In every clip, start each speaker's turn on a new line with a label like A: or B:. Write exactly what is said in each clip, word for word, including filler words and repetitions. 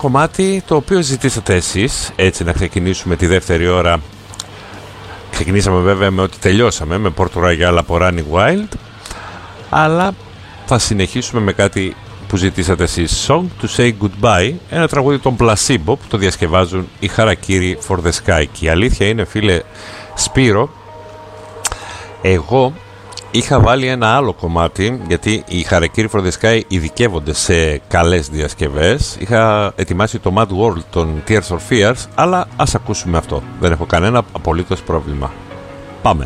A: κομμάτι το οποίο ζητήσατε εσείς, έτσι να ξεκινήσουμε τη δεύτερη ώρα. Ξεκινήσαμε βέβαια με ότι τελειώσαμε, με Porto Royal από Running Wild, αλλά θα συνεχίσουμε με κάτι που ζητήσατε εσείς, Song to Say Goodbye, ένα τραγούδι των Placebo που το διασκευάζουν οι Harakiri for the Sky. Και η αλήθεια είναι, φίλε Σπύρο, εγώ είχα βάλει ένα άλλο κομμάτι, γιατί οι Harakiri for the Sky ειδικεύονται σε καλές διασκευές. Είχα ετοιμάσει το Mad World των Tears for Fears, αλλά ας ακούσουμε αυτό. Δεν έχω κανένα απολύτως πρόβλημα. Πάμε.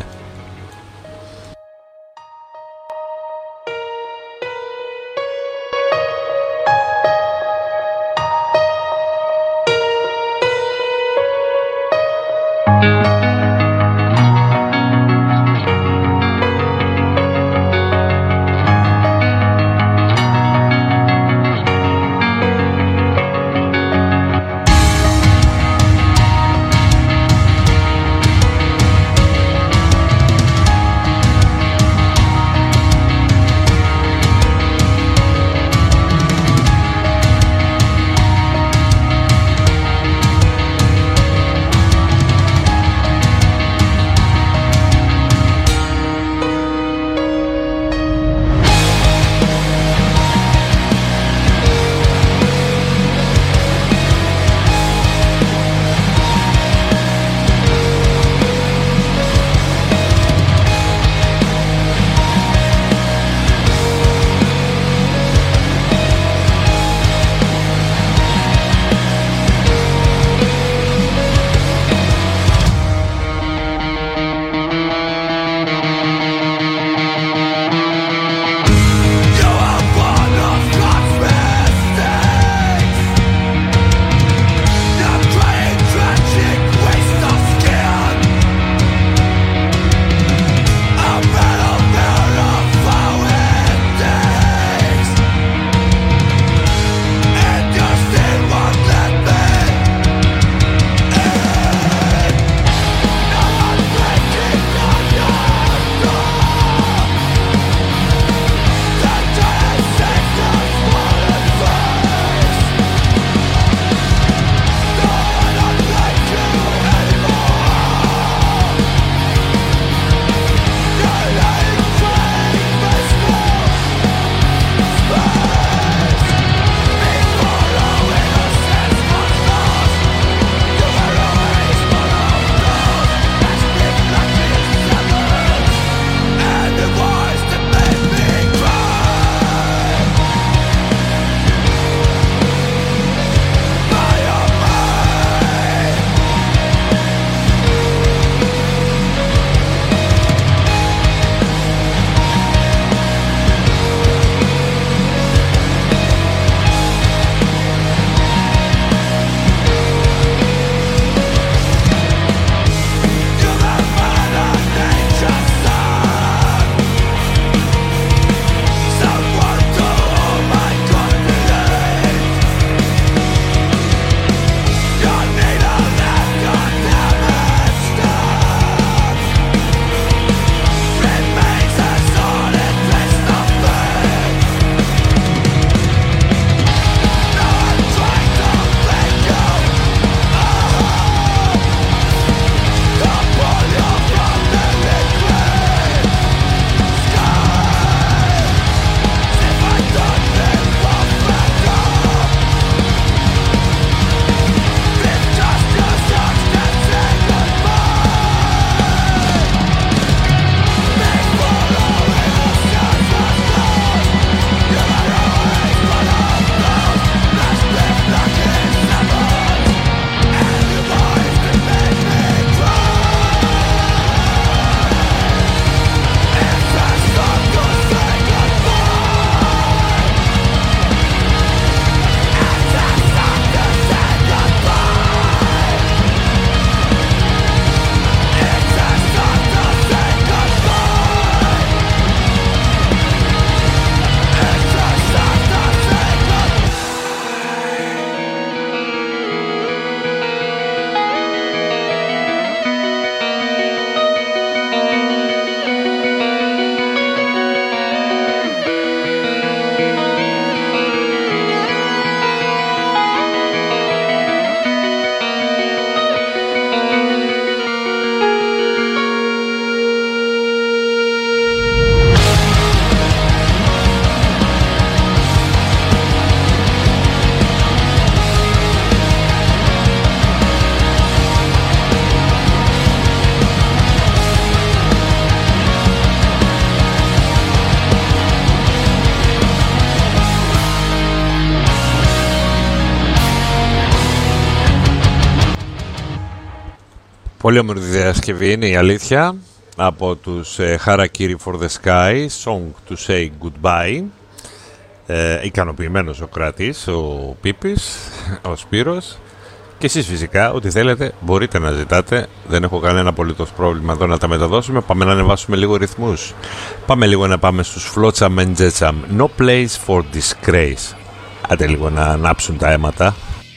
A: Πολύ όμορφη διασκευή είναι η αλήθεια. Από τους ε, Harakiri for the Sky, Song to Say Goodbye. Ε, ικανοποιημένος ο Κρατής, ο Πίπης, ο Σπύρος. Και εσείς φυσικά, ό,τι θέλετε, μπορείτε να ζητάτε. Δεν έχω κανένα απολύτως πρόβλημα εδώ να τα μεταδώσουμε. Πάμε να ανεβάσουμε λίγο ρυθμούς. Πάμε λίγο να πάμε στους Flotsam and Jetsam. No place for disgrace. Άντε λίγο να ανάψουν τα αίματα.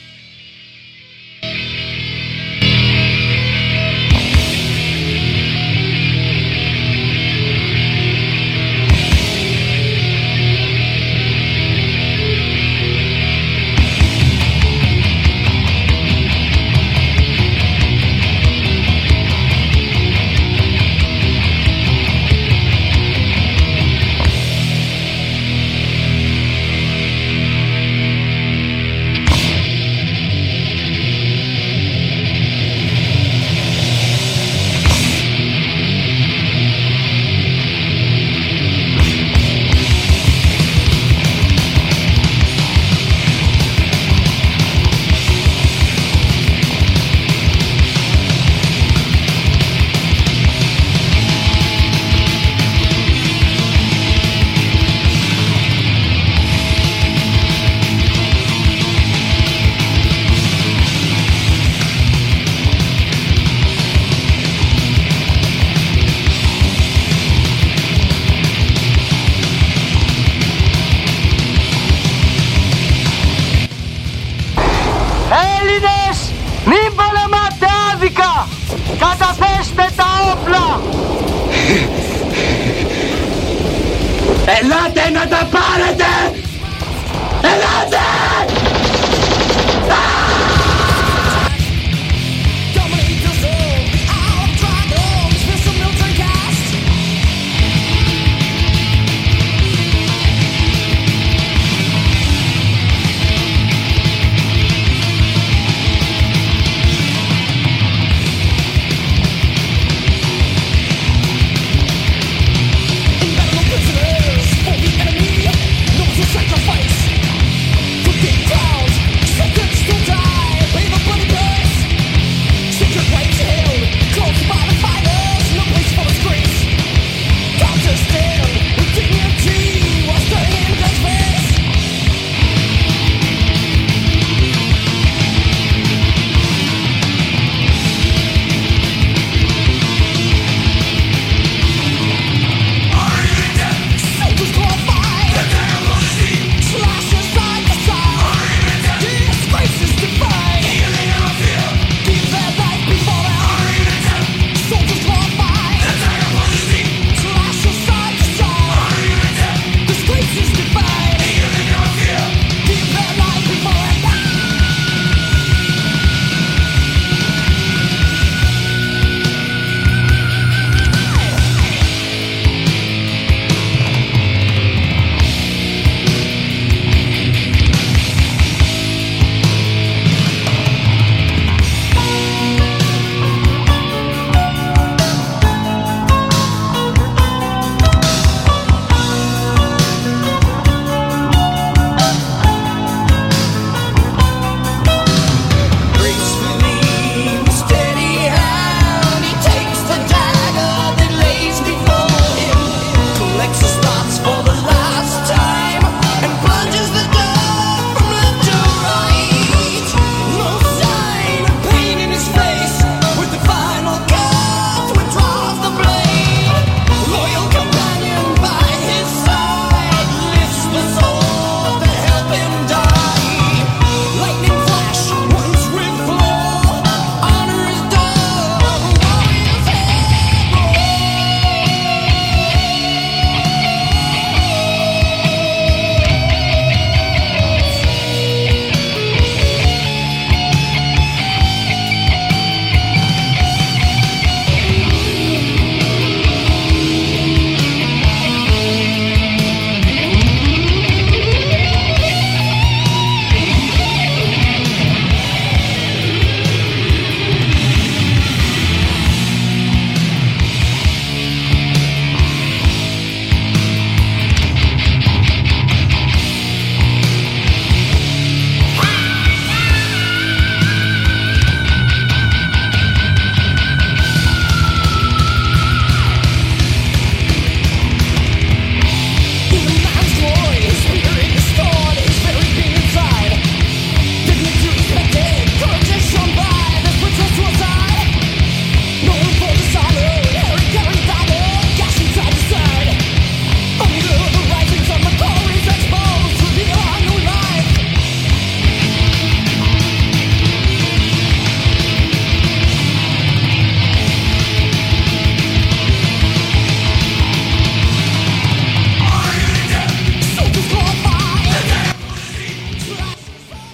B: Ελάτε να τα πάρετε! Ελάτε!
C: Sacrifice.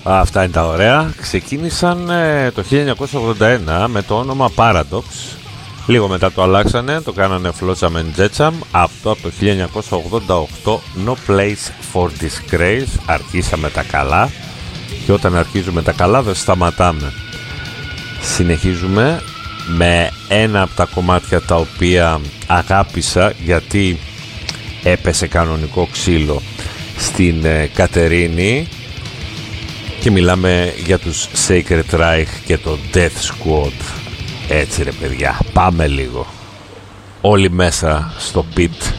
A: Αυτά είναι τα ωραία. Ξεκίνησαν ε, το χίλια εννιακόσια ογδόντα ένα με το όνομα Paradox. Λίγο μετά το αλλάξανε, το κάνανε Flotsam and Jetsam. Αυτό από το χίλια εννιακόσια ογδόντα οκτώ, No Place for Disgrace. Αρχίσαμε τα καλά και όταν αρχίζουμε τα καλά δεν σταματάμε. Συνεχίζουμε με ένα από τα κομμάτια τα οποία αγάπησα γιατί έπεσε κανονικό ξύλο στην ε, Κατερίνη και μιλάμε για τους Sacred Reich και το Death Squad. Έτσι ρε παιδιά, πάμε λίγο όλοι μέσα στο pit.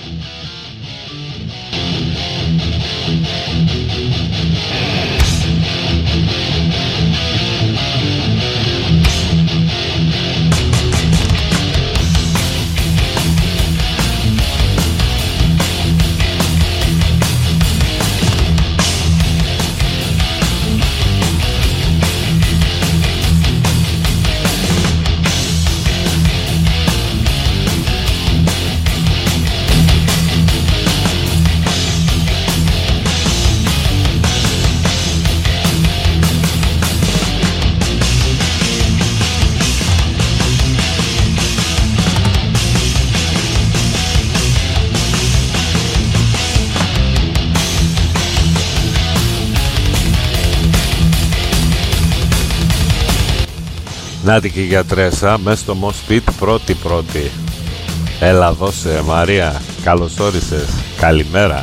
A: Νάτι και η γιατρέσα μέσα στο Mosh Pit πρώτη πρώτη. Έλα δώσε Μαρία, καλώς όρισες, καλημέρα.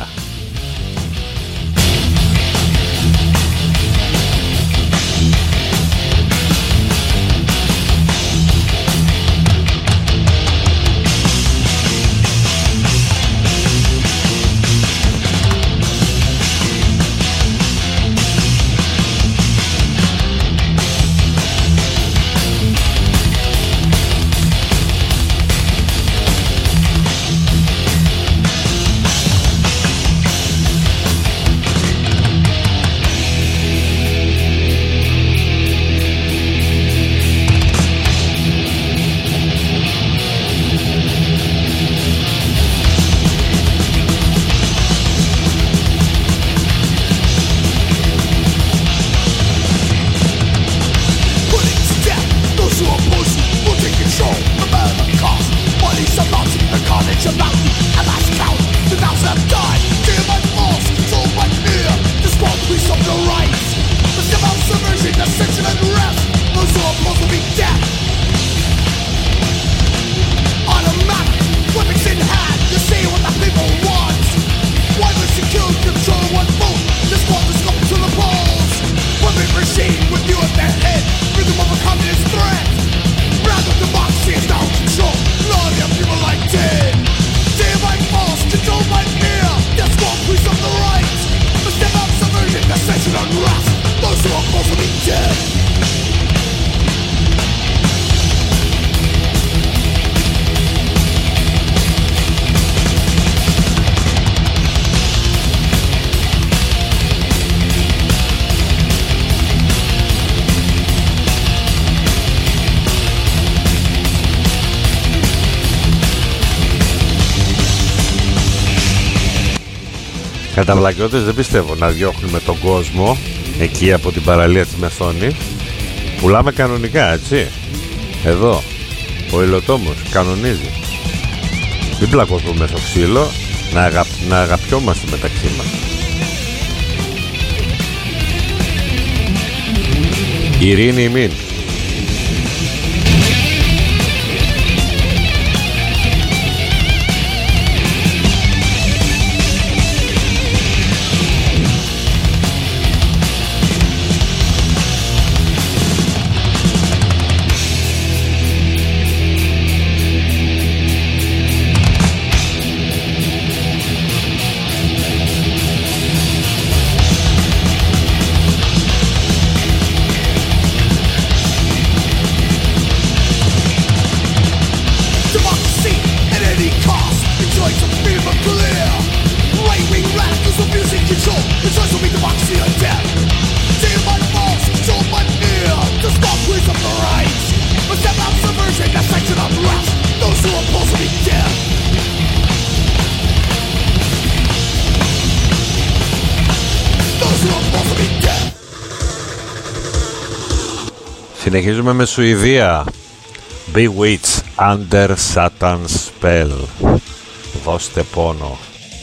A: Καταβλακιώτες δεν πιστεύω να διώχνουμε τον κόσμο εκεί από την παραλία της Μεθόνης. Πουλάμε κανονικά, έτσι. Εδώ ο υλοτόμος κανονίζει. Μην πλακωθούμε στο ξύλο, να, αγα... να αγαπιόμαστε μεταξύ μας. Ειρήνη ημίν. Συνεχίζουμε με Σουηδία. Bewitched Under Satan's Spell. Δώστε πόνο.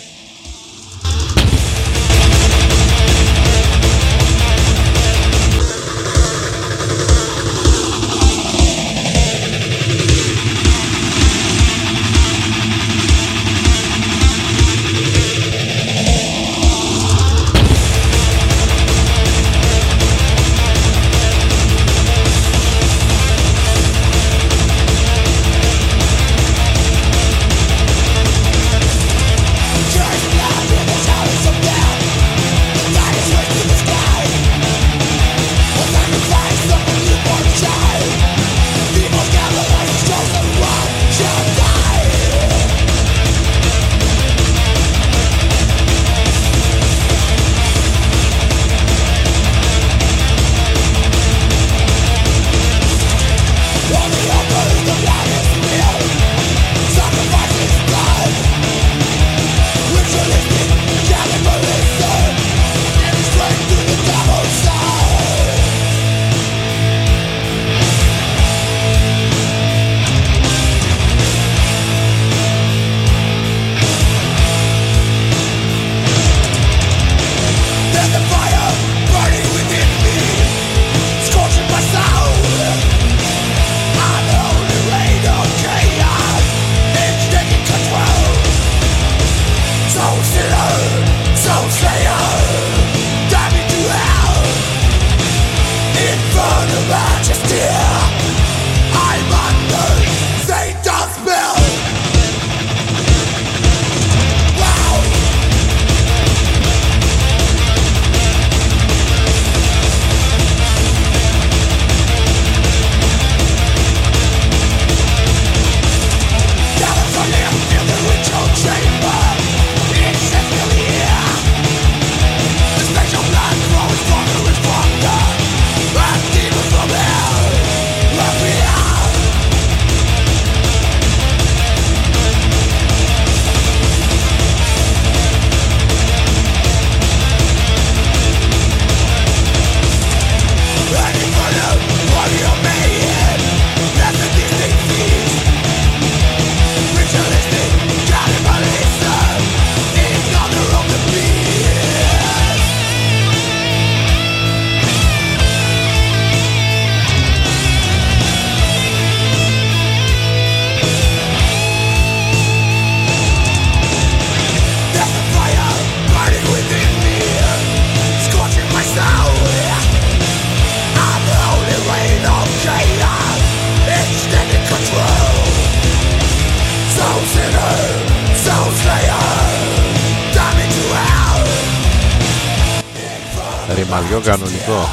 A: Ρημαδιό κανονικό.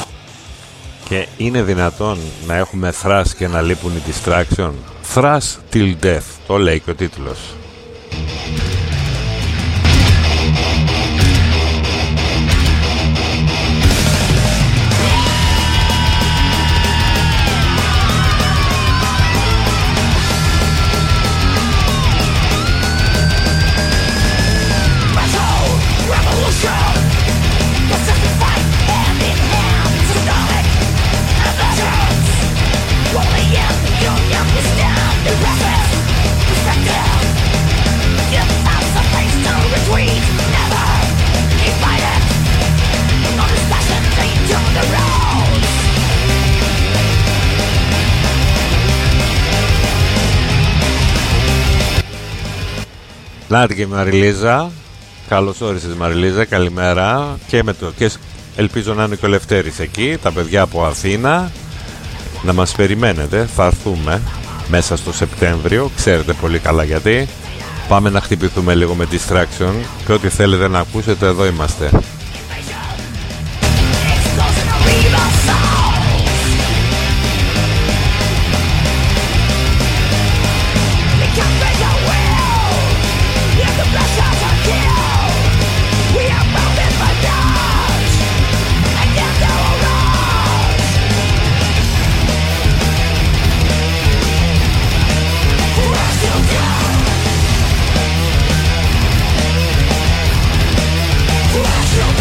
A: Και είναι δυνατόν να έχουμε thrash και να λείπουν οι distraction? Thrash till death, το λέει και ο τίτλος. Νάτι και η Μαριλίζα. Καλώς όρισες Μαριλίζα, καλημέρα. Και, με το, και ελπίζω να είναι και ο Λευτέρης εκεί, τα παιδιά από Αθήνα. Να μας περιμένετε, θα έρθουμε μέσα στο Σεπτέμβριο. Ξέρετε πολύ καλά γιατί. Πάμε να χτυπηθούμε λίγο με distraction. Και ό,τι θέλετε να ακούσετε, εδώ είμαστε.
C: Let's go!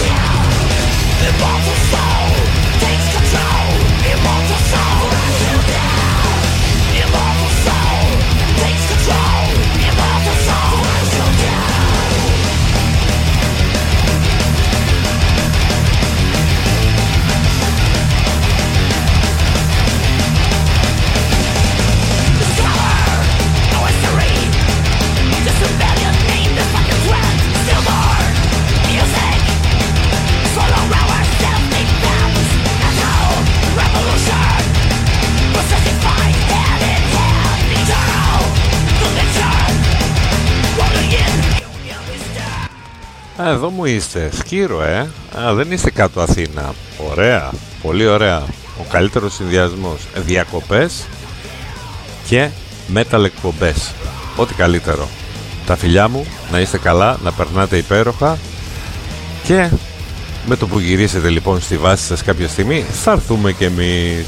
A: εδώ μου είστε. Σκύρο, ε. Α, δεν είστε κάτω Αθήνα. Ωραία. Πολύ ωραία. Ο καλύτερος συνδυασμός. Διακοπές και metal εκπομπές. Ό,τι καλύτερο. Τα φιλιά μου, να είστε καλά, να περνάτε υπέροχα και με το που γυρίσετε λοιπόν στη βάση σας κάποια στιγμή θα έρθουμε κι εμείς.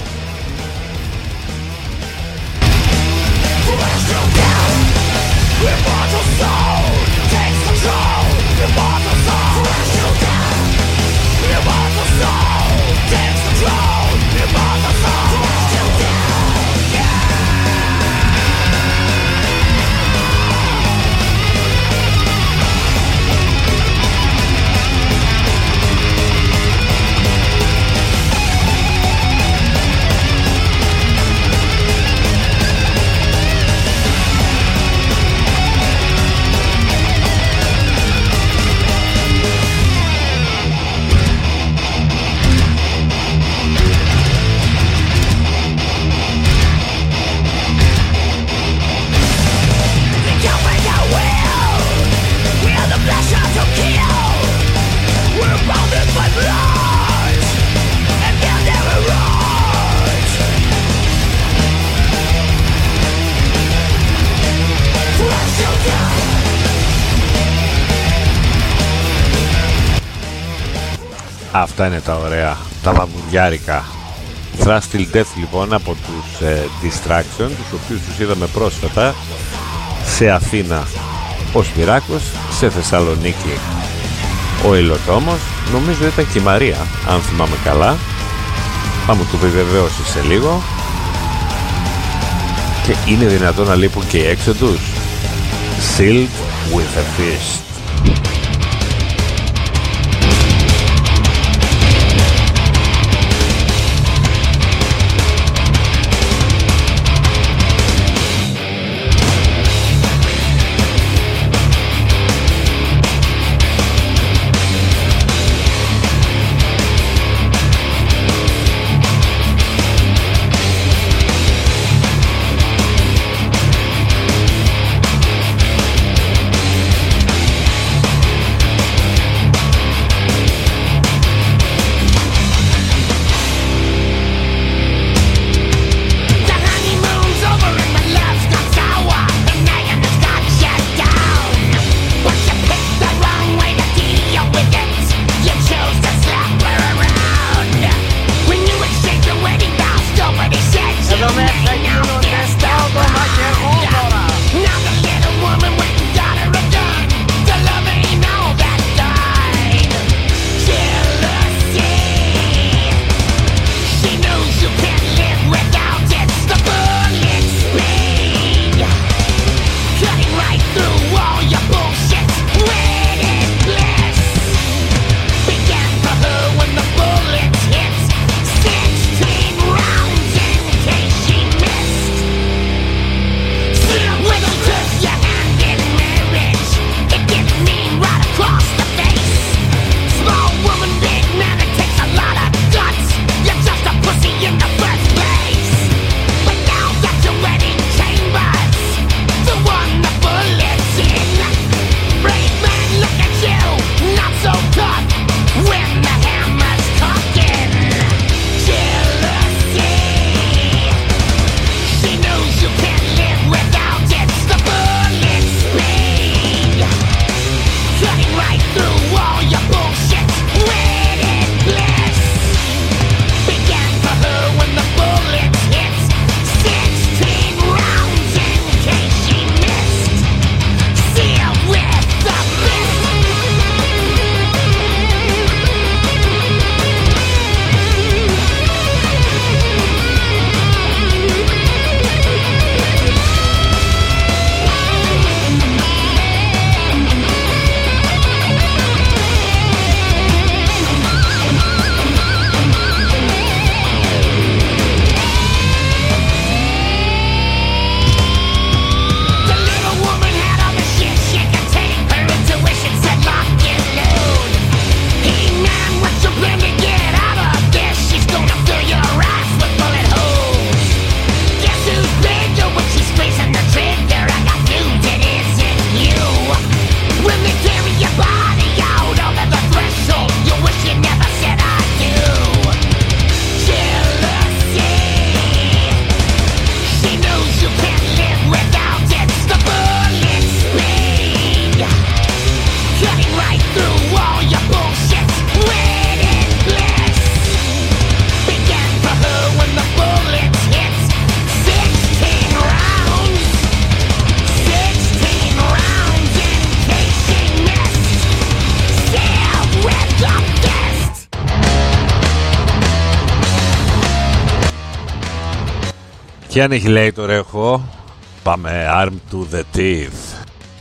A: Αυτά είναι τα ωραία, τα βαμβουριάρικα. Thrastil Death λοιπόν από τους ε, Distraction, τους οποίους τους είδαμε πρόσφατα σε Αθήνα ο Σπυράκος, σε Θεσσαλονίκη ο Ιλοτόμος, νομίζω ήταν και η Μαρία αν θυμάμαι καλά, θα μου το επιβεβαιώσει σε λίγο. Και είναι δυνατόν να λείπουν και οι έξω τους. Sealed with a fist. Και Annihilator έχω. Πάμε Arm to the Teeth.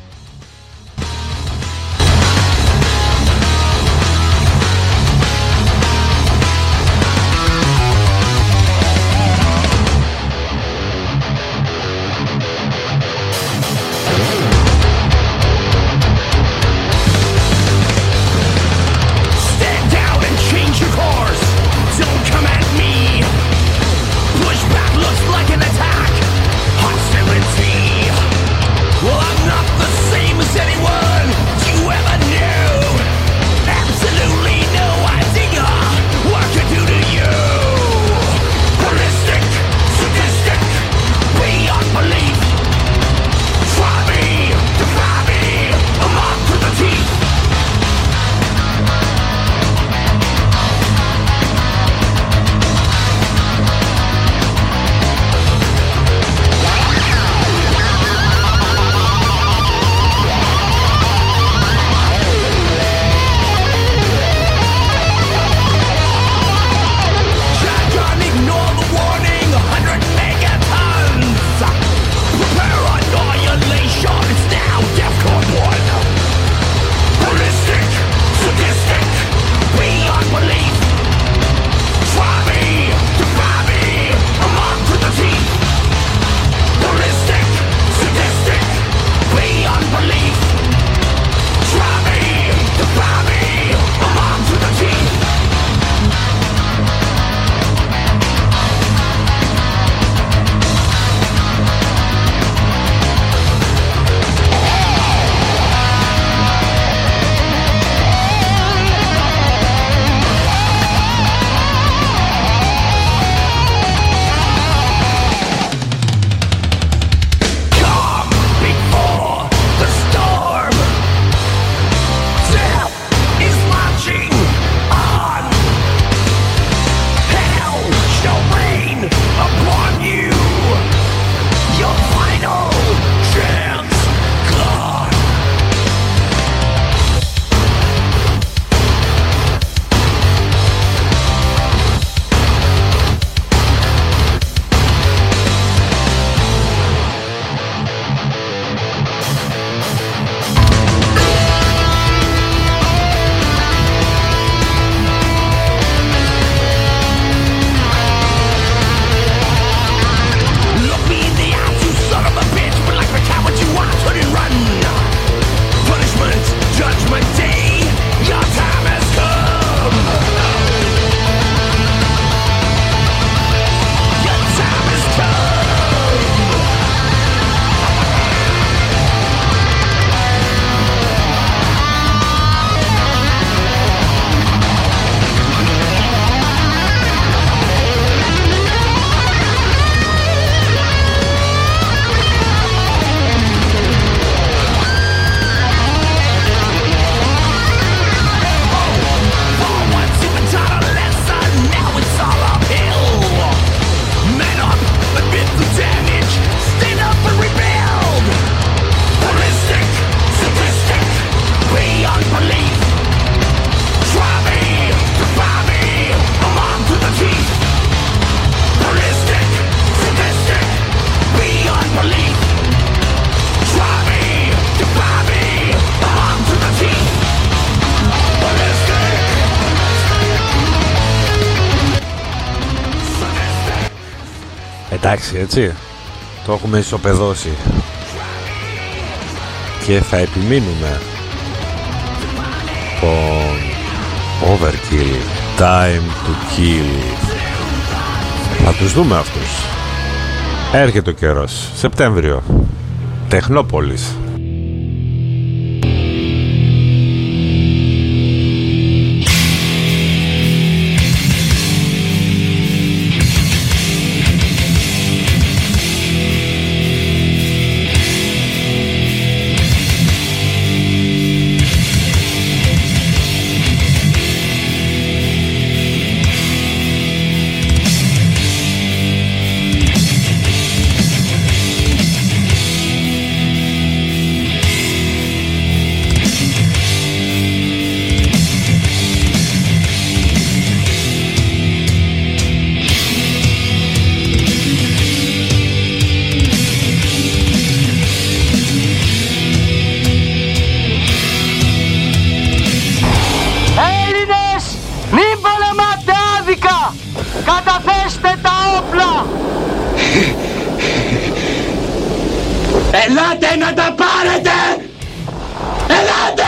A: Εντάξει, έτσι, το έχουμε ισοπεδώσει και θα επιμείνουμε. Λοιπόν, Overkill, Time to Kill, θα τους δούμε αυτούς. Έρχεται ο καιρός, Σεπτέμβριο, Τεχνόπολης.
B: να τα πάρετε! Ελάτε!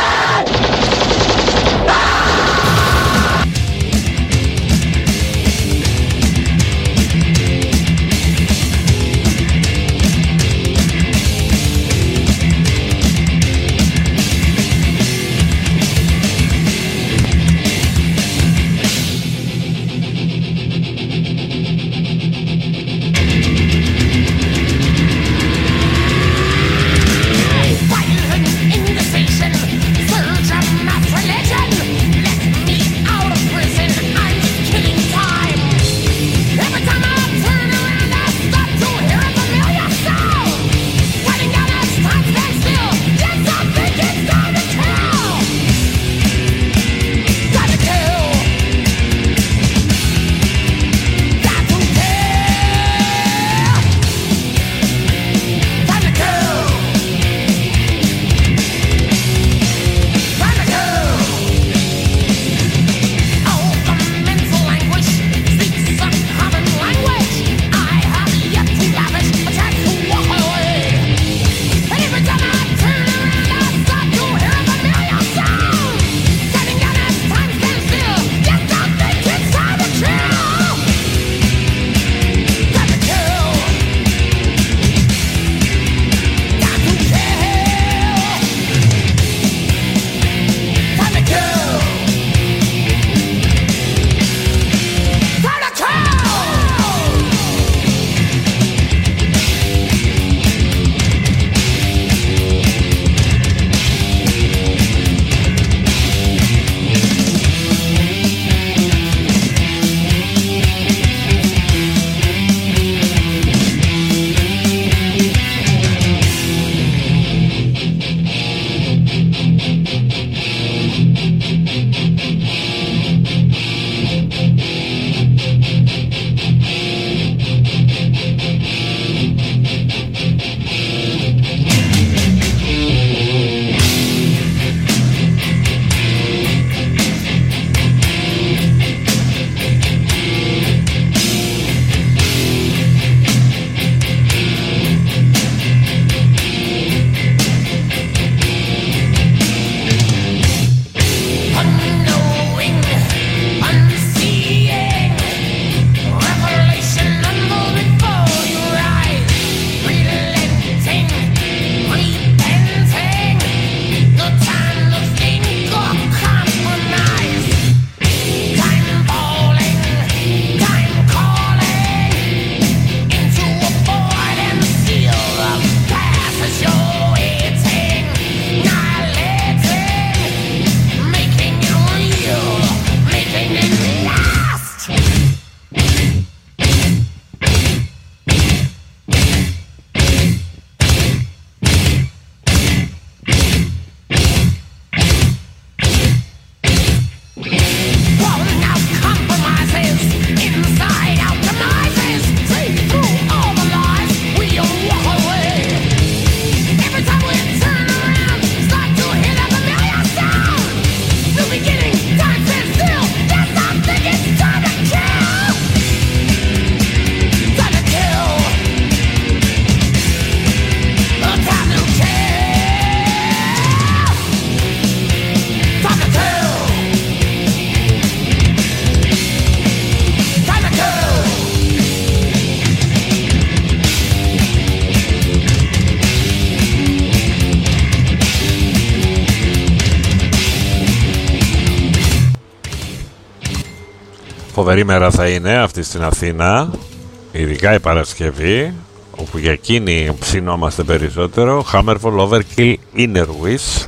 A: Φοβερή μέρα θα είναι αυτή στην Αθήνα, ειδικά η Παρασκευή, όπου για εκείνη ψινόμαστε περισσότερο. Hammerfall, Overkill, Inner Wish.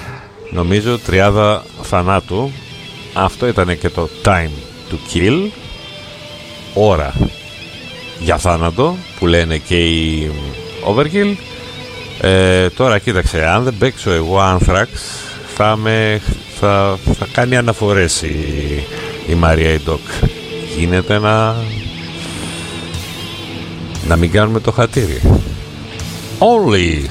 A: Νομίζω τριάδα θανάτου. Αυτό ήταν και το Time to Kill. Ώρα για θάνατο που λένε και οι Overkill. ε, Τώρα κοίταξε, αν δεν παίξω εγώ Anthrax θα, με, θα, θα κάνει αναφορές η, η Maria Idok. Γίνεται να να μην κάνουμε το χατήρι. Only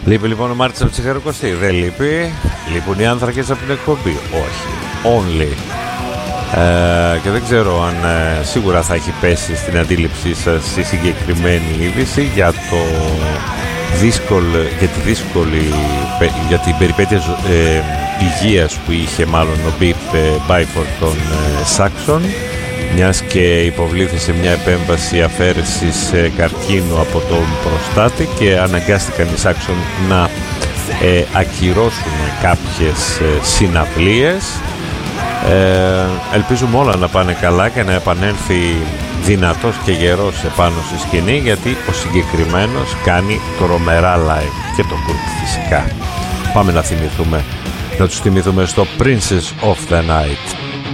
A: Λείπει λοιπόν ο Μάρτης από τη Τσιγαροκοστή? Δεν λείπει. Λείπουν οι άνθρακες από την εκπομπή? Όχι. Only. Ε, και δεν ξέρω αν ε, σίγουρα θα έχει πέσει στην αντίληψή σας η συγκεκριμένη είδηση για το δύσκολο, για τη δύσκολη, για την περιπέτεια ε, υγείας που είχε μάλλον ο Μπιπ Μπάιφορντ των Σάξον, μιας και υποβλήθη σε μια επέμβαση αφαίρεσης ε, καρκίνου από τον προστάτη και αναγκάστηκαν οι Σάξον να ε, ακυρώσουν κάποιες ε, συναυλίες. Ε, ελπίζουμε όλα να πάνε καλά και να επανέλθει δυνατός και γερός επάνω στη σκηνή, γιατί ο συγκεκριμένος κάνει τρομερά live και το group φυσικά. Πάμε να θυμηθούμε, να τους θυμηθούμε στο Princess of the Night.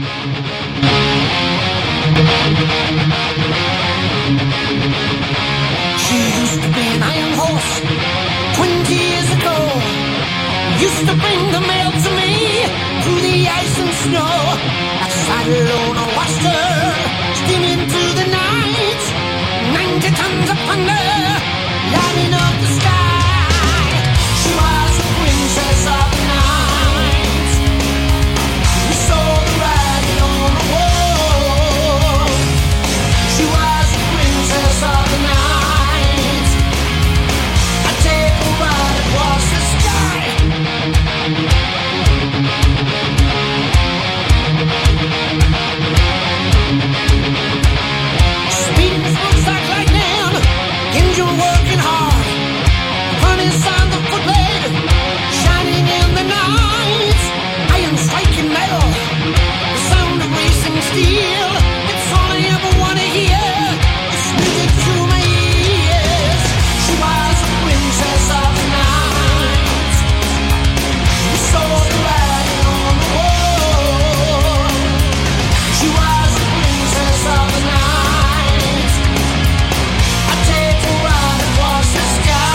C: She used to be an iron horse twenty years ago. Used to bring the mail to me through the ice and snow. I sat alone and watched her steaming through the night. Ninety tons of thunder lighting up the sky. She was a princess of the night. We saw the writing on the wall. She was a princess of the night. I take a ride across the sky. Speeding smokes like lightning, engine working hard. Funny sound of footbed shining in the night. Iron striking metal, the sound of racing steel. It's all I ever wanna hear. It's music to my ears. She was a princess of the night. We saw the writing on the wall. She was a princess of the night. I take a ride across the sky.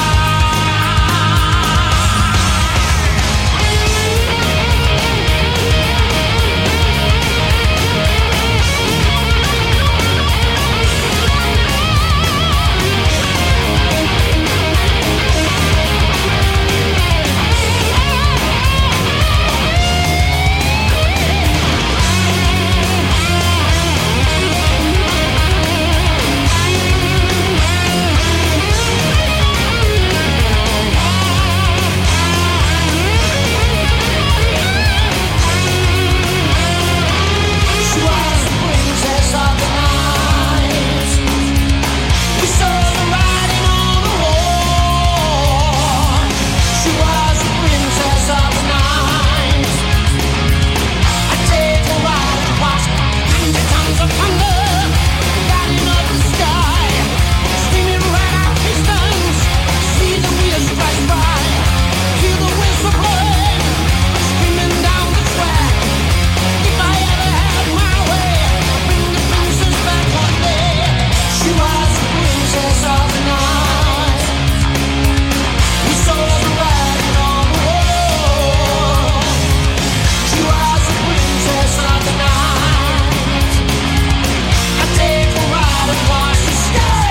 C: She was a princess of the night. We saw the writing on the wall. She was a princess of the night. I take a ride and watch ninety tons of thunder lighting up the sky. Steaming right out pistons, see the wheels crash by. Hear the whistle blowing, screaming down the track. If I ever had my way, I'd bring the princess back one day. She was a princess of the night. We saw the writing on the wall. She was a princess of the night. I take a ride across the sky.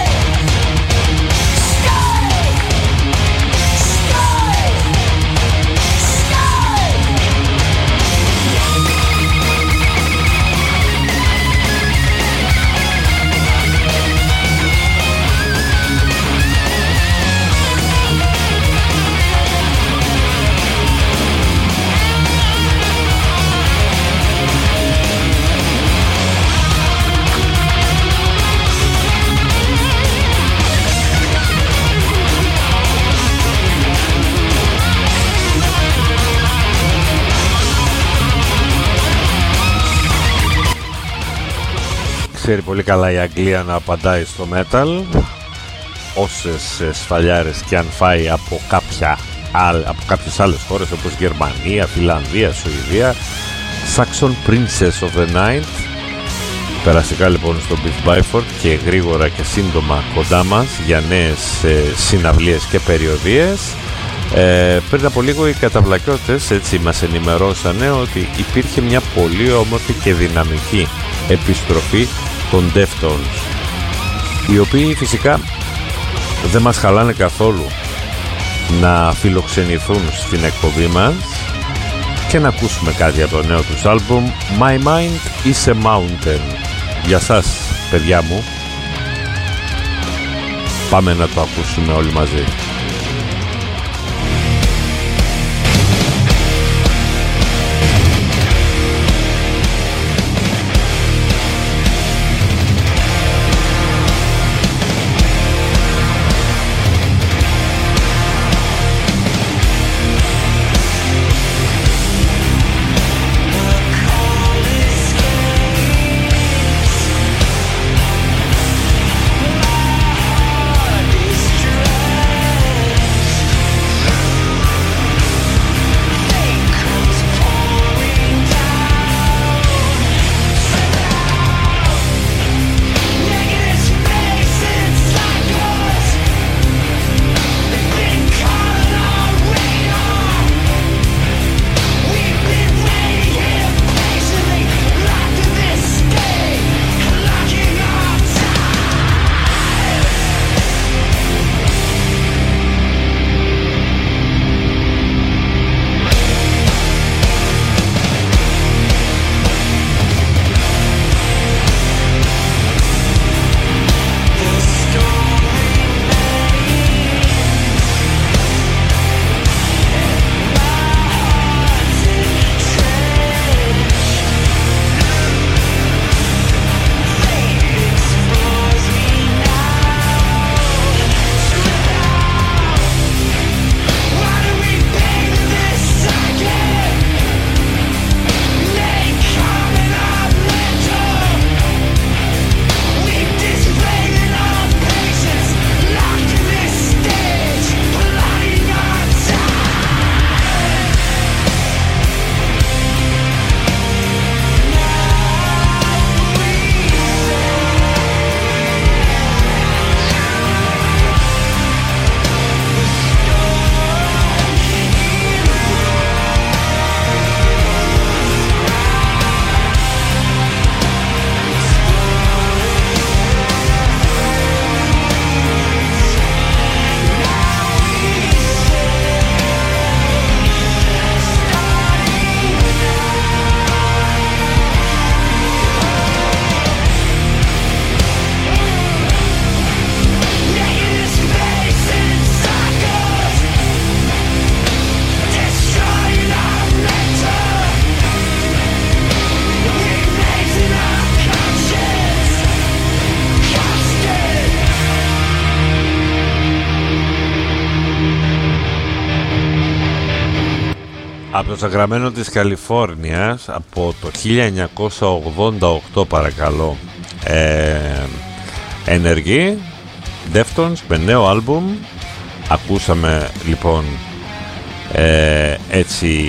C: Sky. Sky. Sky.
A: Ξέρει πολύ καλά η Αγγλία να απαντάει στο metal, όσες ε, σφαλιάρες και αν φάει από, κάποια, άλλ, από κάποιες άλλες χώρες όπως Γερμανία, Φιλανδία, Σουηδία. Saxon Princess of the Night. Περαστικά λοιπόν στο Beef Byford και γρήγορα και σύντομα κοντά μας για νέες ε, συναυλίες και περιοδίες. Ε, πριν από λίγο οι καταβλακιώτες έτσι μας ενημερώσανε ότι υπήρχε μια πολύ όμορφη και δυναμική επιστροφή των Deftones, οι οποίοι φυσικά δεν μας χαλάνε καθόλου να φιλοξενηθούν στην εκπομπή μας και να ακούσουμε κάτι από το νέο τους άλμπουμ My Mind is a Mountain. Για σας παιδιά μου, πάμε να το ακούσουμε όλοι μαζί. Από το Σακραμέντο της Καλιφόρνιας από το χίλια εννιακόσια ογδόντα οκτώ παρακαλώ, ε, ενεργή Deftones με νέο άλμπουμ. Ακούσαμε λοιπόν ε, έτσι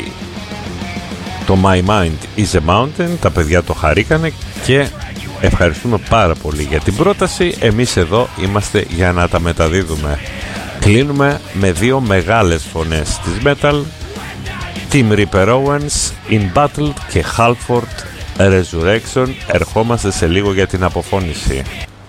A: το My Mind is a Mountain. Τα παιδιά το χαρήκανε και ευχαριστούμε πάρα πολύ για την πρόταση. Εμείς εδώ είμαστε για να τα μεταδίδουμε. Κλείνουμε με δύο μεγάλες φωνές της metal, Team Reaper Owens, In Battle και Halford Resurrection. Ερχόμαστε σε λίγο για την αποφώνηση.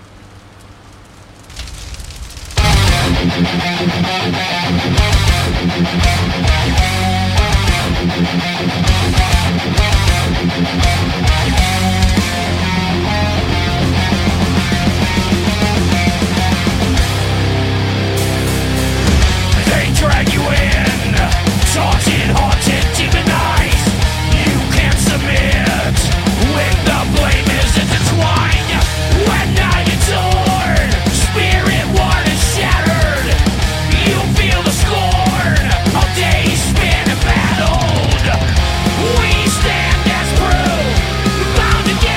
D: They drag you in, taunted, haunted, demonized. You can't submit when the blame is intertwined. When night is torn, spirit worn and shattered. You feel the scorn of days spent and battled. We stand as proof, bound together.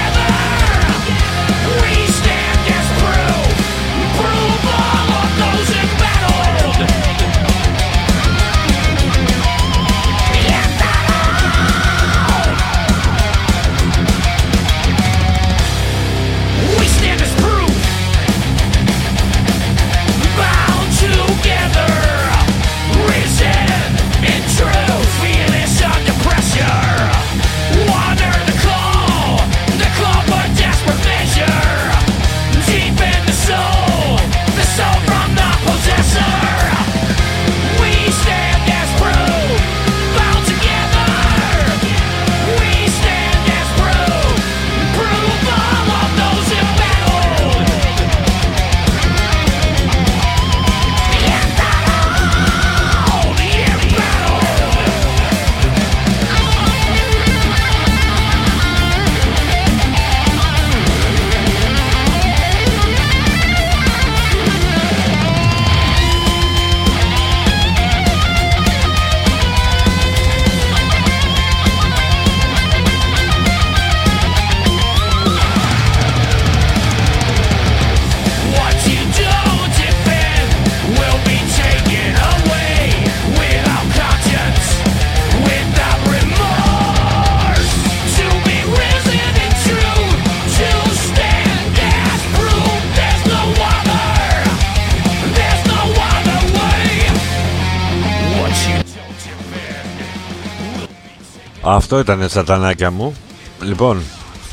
A: Αυτό ήταν σατανάκια μου. Λοιπόν,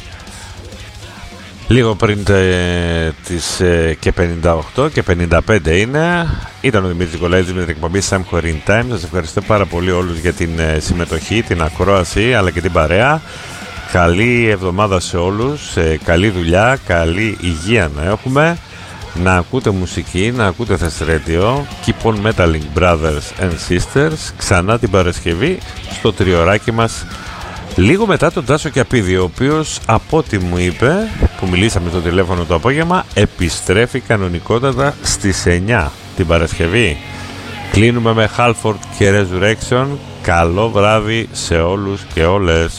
A: λίγο πριν τε, τις ε, και πενήντα οκτώ και πενήντα πέντε είναι. Ήταν ο Δημήτρης Νικολαίδης με την εκπομπή Somewhere in Time. Σας ευχαριστώ πάρα πολύ όλους για την ε, συμμετοχή, την ακρόαση αλλά και την παρέα. Καλή εβδομάδα σε όλους, ε, καλή δουλειά, καλή υγεία να έχουμε. Να ακούτε μουσική, να ακούτε Thess Radio. Keep on metaling brothers and sisters. Ξανά την Παρασκευή στο τριωράκι μας, λίγο μετά τον Τάσο Κιαπίδη, ο οποίος από ό,τι μου είπε, που μιλήσαμε στο τηλέφωνο το απόγευμα, επιστρέφει κανονικότατα στις εννιά την Παρασκευή. Κλείνουμε με Halford και Resurrection. Καλό βράδυ σε όλους και όλες.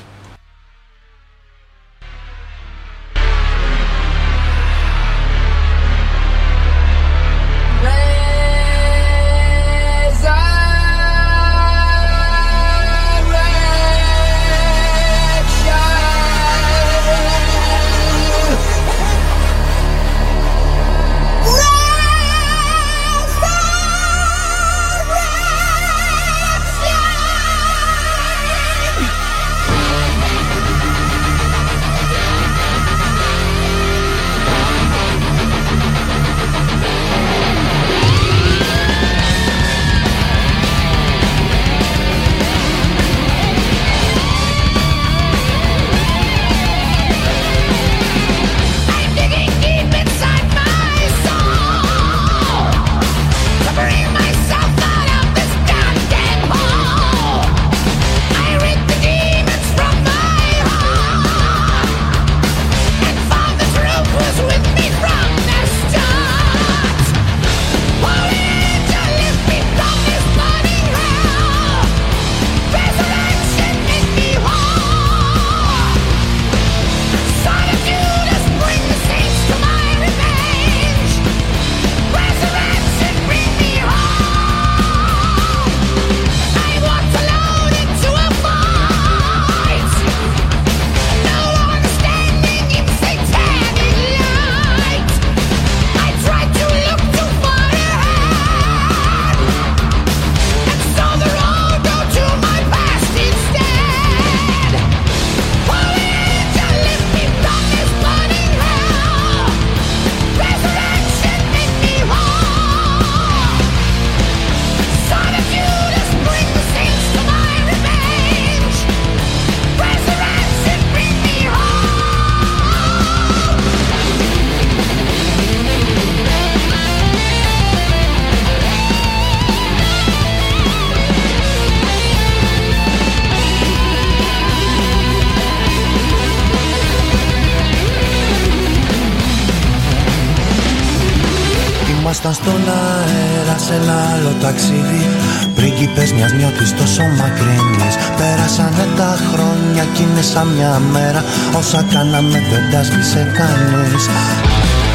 E: Ήμασταν στον αέρα σε ένα άλλο ταξίδι, πρίγκιπες μιας νιώτης τόσο μακρινής. Πέρασανε τα χρόνια κι είναι σαν μια μέρα, όσα κάναμε δεν τα σβήσε κανείς.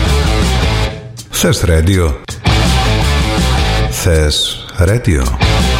F: Thess Radio. Thess Radio.